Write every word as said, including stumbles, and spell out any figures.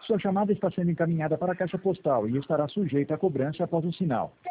Sua chamada está sendo encaminhada para a caixa postal e estará sujeita a cobrança após o sinal.